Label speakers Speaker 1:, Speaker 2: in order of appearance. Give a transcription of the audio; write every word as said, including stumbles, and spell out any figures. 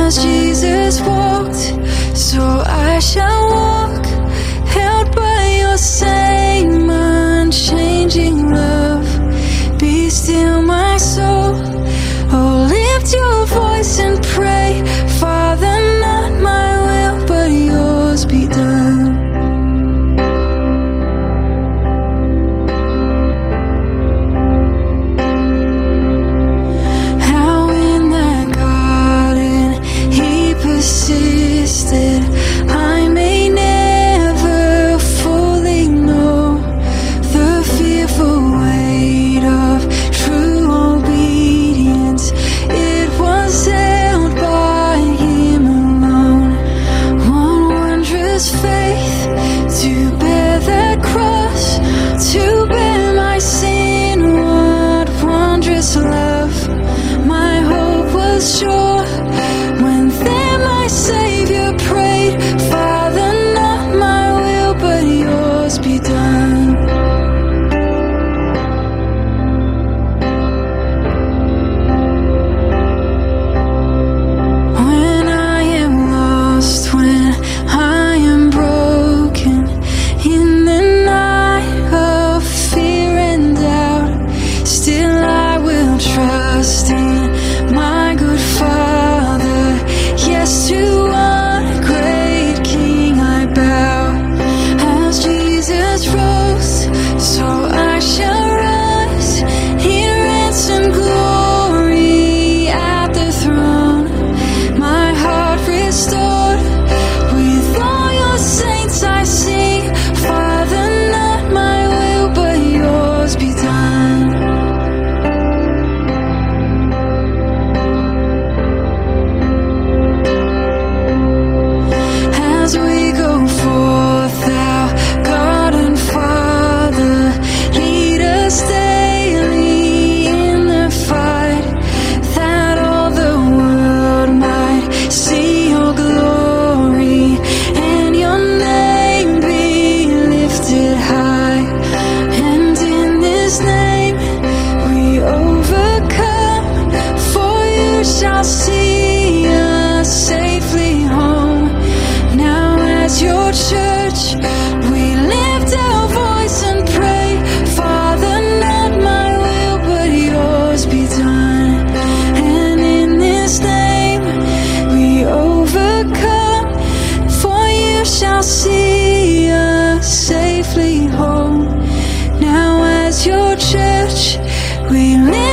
Speaker 1: as Jesus walked, so I shall walk, held by your same unchanging love. Be still, my soul. Oh, lift your voice and pray, Father, not my will, but yours be done. How in that garden he persisted, I may never fully know the fearful weight of true obedience. It was held by him alone. One wondrous faith to bear that cross, to bear my sin. What wondrous love! My hope was sure when there my Savior prayed, Father, not my will, but yours be done. When I am lost, when I am broken, in the night of fear and doubt, still I will trust in my good Father. Yes, to one great King I bow. As Jesus rose, so I shall rise in ransom glory at the throne. My heart restored, with all your saints I sing, Father, not my will, but yours be done. As we go forth, thou God and Father, lead us daily in the fight, that all the world might see your glory and your name be lifted high. And in this name we overcome, for you shall see us safely home. Now as your church we lift our voice and pray, Father, not my will, but yours be done. And in this name we overcome, for you shall see us safely home. Now as your church we lift